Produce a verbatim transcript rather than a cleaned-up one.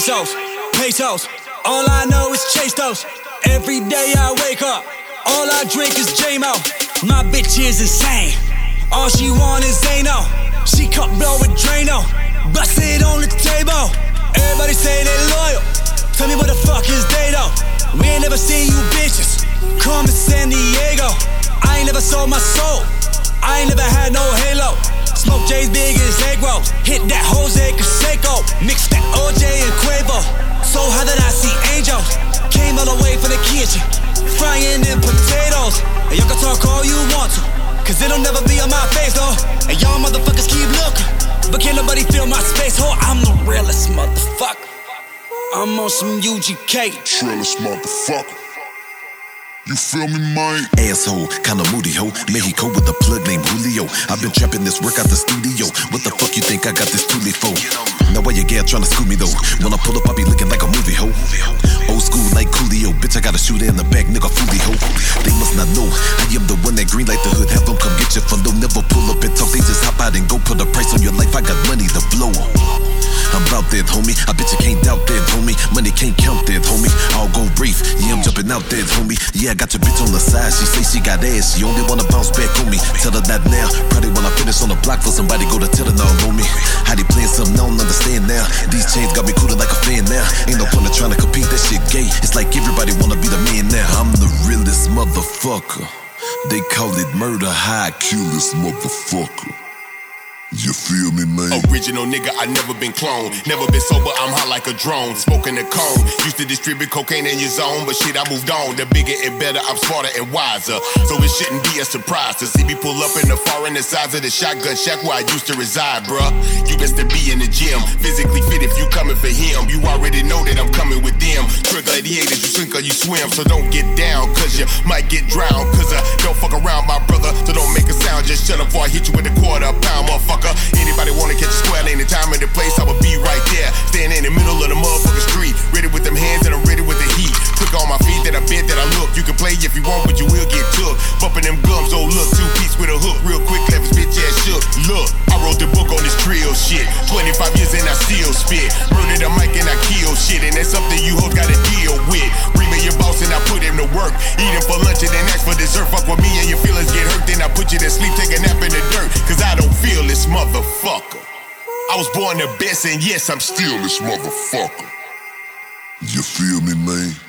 Pesos, pesos, all I know is chase those. Every day I wake up, all I drink is J-Mo. My bitch is insane, all she want is Zano. She cup blow with Drano, bust it on the table. Everybody say they loyal, tell me what the fuck is they though? We ain't never seen you bitches come to San Diego. I ain't never sold my soul, I ain't never had no halo. Smoke J's big as egg rolls, hit that Jose Canseco, mix that O J and Quavo. So how did I see angels? Came all the way from the kitchen, frying them potatoes. And y'all can talk all you want to, cause it'll never be on my face though. And y'all motherfuckers keep looking, but can't nobody fill my space. Oh, I'm the realest motherfucker, I'm on some U G K. Trellis motherfucker, you feel me, man? Asshole, kinda moody ho. Mexico with a plug named Julio. I've been trapping this work out the studio. What the fuck you think I got this toolie for? Now why your gal tryna scoop me though? When I pull up, I be looking like a movie ho. Old school like Coolio, bitch, I got a shooter in the back, nigga, fully ho. They must not know, I am the one that green like the hood. Have them come get your fundo, never pull up and talk. They just hop out and go put a price on your life. I got money to blow. I'm about that, homie. I bet you can't doubt that, homie. Money can't count that, homie. I'll go brief. Yeah, I'm jumping out that, homie. Yeah, I got your bitch on the side. She say she got ass. She only wanna bounce back on me. Tell her that now. Probably when I finish on the block for somebody go to tell her now on me. How they playing something I don't understand now. These chains got me cooling like a fan now. Ain't no point in trying to compete. That shit gay. It's like everybody wanna be the man now. I'm the realest motherfucker. They call it murder high. Coolest motherfucker. You feel me, man? Original nigga, I never been cloned. Never been sober, I'm hot like a drone. Smoking the cone, used to distribute cocaine in your zone. But shit, I moved on. The bigger and better, I'm smarter and wiser. So it shouldn't be a surprise to see me pull up in the foreign the size of the shotgun shack where I used to reside, bruh. You best to be in the gym, physically fit if you coming for him. You already know that I'm coming with them. Trick gladiators, you sink or you swim. So don't get down, cause you might get drowned. Cause I don't fuck around, my brother. So don't make a sound, just shut up before I hit you with a quarter pound, motherfucker. Anybody wanna catch a square lane, the time and the place, I will be right there. Standing in the middle of the motherfucking street, ready with them hands and I'm ready with the heat. Quick on my feet that I bet that I look. You can play if you want, but you will get took. Bumping them gums, oh look, two piece with a hook, real quick, left his bitch ass shook. Look, I wrote the book on this trio shit. twenty-five years and I still spit. Murdered a mic and I kill shit, and that's something you hoes gotta deal with. Bring me your boss and I put him to work. Eat him for lunch and then ask for dessert. Fuck with me and your feelings get hurt, then I put you to sleep, take a nap in the dirt. Cause I don't feel this motherfucker. I was born the best and yes, I'm still Still this motherfucker. You feel me, man?